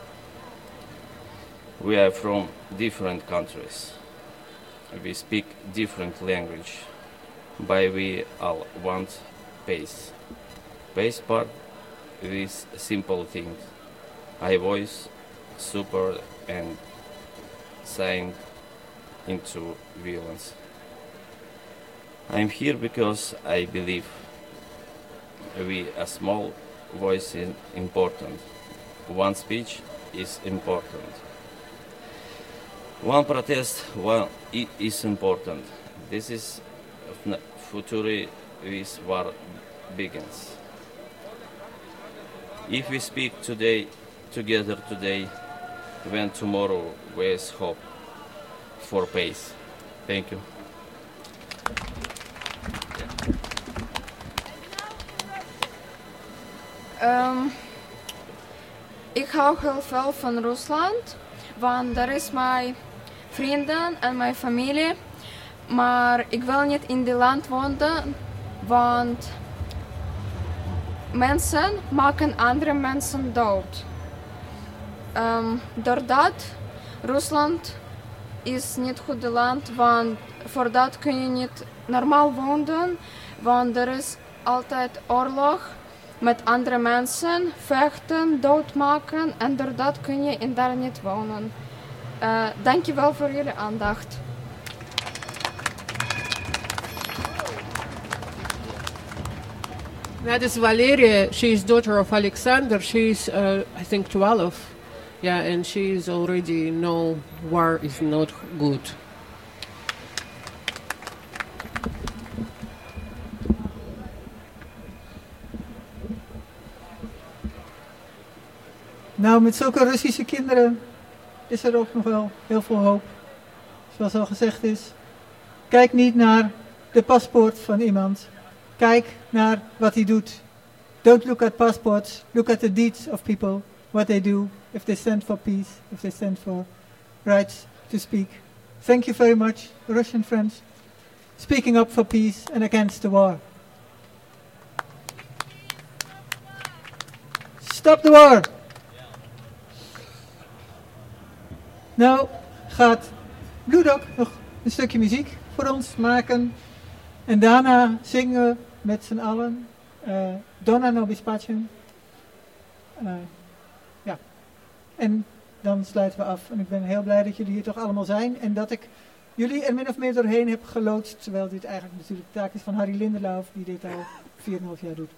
We are from different countries. We speak different language, but we all want peace. Peace part with simple things. I voice, super and saying into violence. I'm here because I believe we a small voice is important. One speech is important. One protest one i- is important. This is future with war begins. If we speak today, together today, when tomorrow there's hope for peace. Thank you. Um, ik hou heel veel van Rusland, want daar is mijn vrienden en mijn familie. Maar ik wil niet in dit land wonen, want mensen maken andere mensen dood. Um, doordat Rusland is niet goed land, want voordat kun je niet normaal wonen, want er is altijd oorlog met andere mensen, vechten, doodmaken en doordat kun je in daar niet wonen. Uh, dankjewel voor jullie aandacht. That is Valeria. She's daughter of Alexander. She's, uh, I think, twelve. Yeah, and she's already know war is not good. Nou, met zulke Russische kinderen is er ook nog wel heel veel hoop. Zoals al gezegd is, kijk niet naar de paspoort van iemand. Kijk naar wat hij doet. Don't look at passports, look at the deeds of people, what they do, if they stand for peace, if they stand for rights to speak. Thank you very much, Russian friends, speaking up for peace and against the war. Stop the war! Nou gaat Blue Dog nog een stukje muziek voor ons maken. En daarna zingen we met z'n allen uh, Donna nobis pacem. Uh, ja. En dan sluiten we af. En ik ben heel blij dat jullie hier toch allemaal zijn. En dat ik jullie er min of meer doorheen heb geloodst. Terwijl dit eigenlijk natuurlijk de taak is van Harry Lindenlauf, die dit al vier komma vijf jaar doet.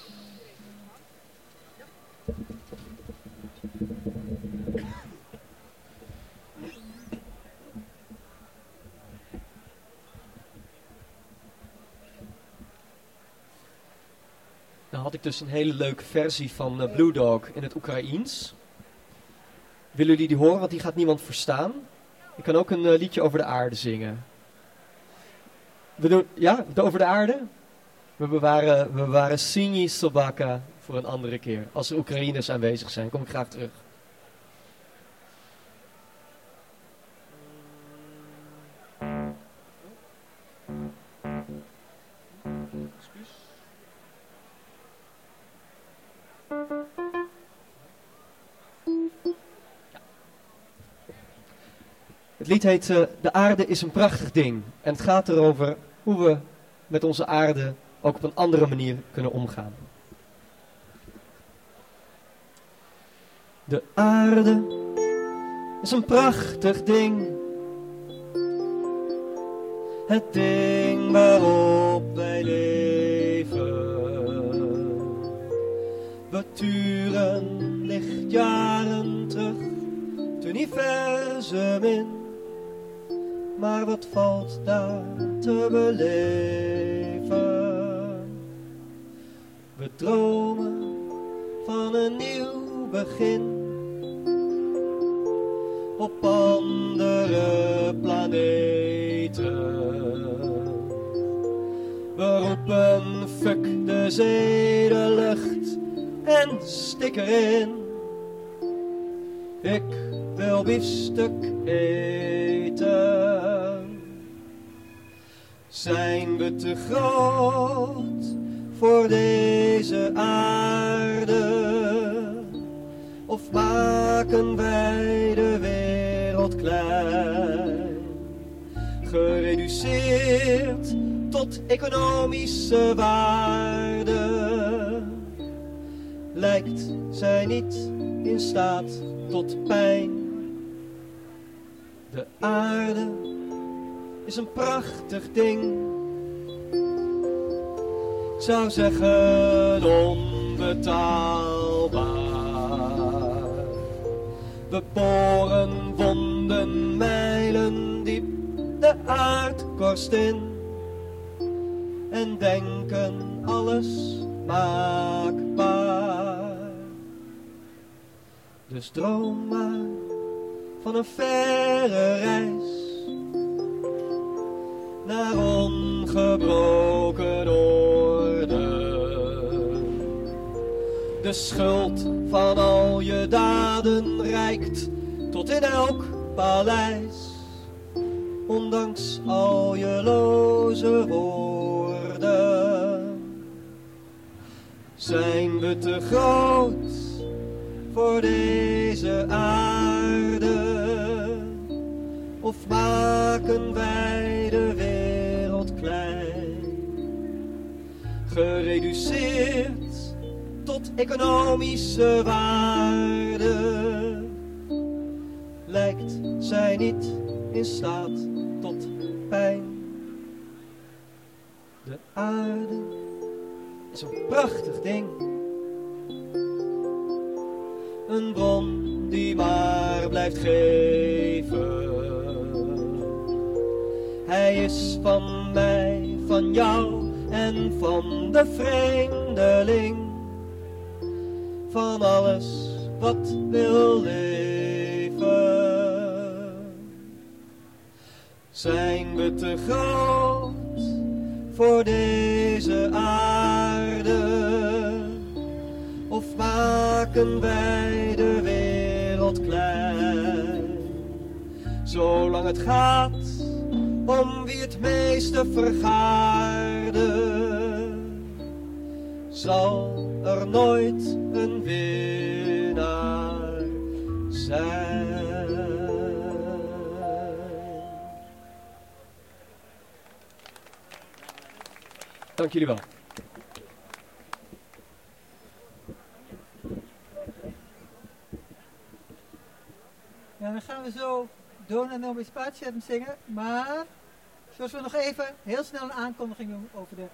Dan had ik dus een hele leuke versie van uh, Blue Dog in het Oekraïens. Willen jullie die horen? Want die gaat niemand verstaan. Ik kan ook een uh, liedje over de aarde zingen. We doen, ja, de over de aarde? We bewaren, we bewaren Sinji Sobaka voor een andere keer. Als er Oekraïners aanwezig zijn, kom ik graag terug. Het lied heet uh, De aarde is een prachtig ding. En het gaat erover hoe we met onze aarde ook op een andere manier kunnen omgaan. De aarde is een prachtig ding. Het ding waarop wij leven. We turen lichtjaren terug het universum in. Maar wat valt daar te beleven? We dromen van een nieuw begin. Op andere planeten. We roepen fuck de zee, de lucht en stik erin. Ik wil biefstuk eten. Zijn we te groot voor deze aarde? Of maken wij de wereld klein? Gereduceerd tot economische waarde. Lijkt zij niet in staat tot pijn? De aarde is een prachtig ding. Ik zou zeggen onbetaalbaar. We boren wonden mijlen diep de aardkorst in. En denken alles maakbaar. Dus droom maar van een verre reis naar ongebroken orde. De schuld van al je daden reikt tot in elk paleis. Ondanks al je loze woorden. Zijn we te groot voor deze aarde? Of maken wij de wereld klein? Gereduceerd tot economische waarde. Lijkt zij niet in staat tot pijn? De aarde is een prachtig ding. Een bron die maar blijft geven. Hij is van mij, van jou en van de vreemdeling. Van alles wat wil leven. Zijn we te groot voor deze aarde? Of maken wij de wereld klein? Zolang het gaat om wie het meeste vergaarde, zal er nooit een winnaar zijn. Dank jullie wel. Ja, dan gaan we zo Dona Nobis Pacem zingen, maar zoals we nog even heel snel een aankondiging doen over de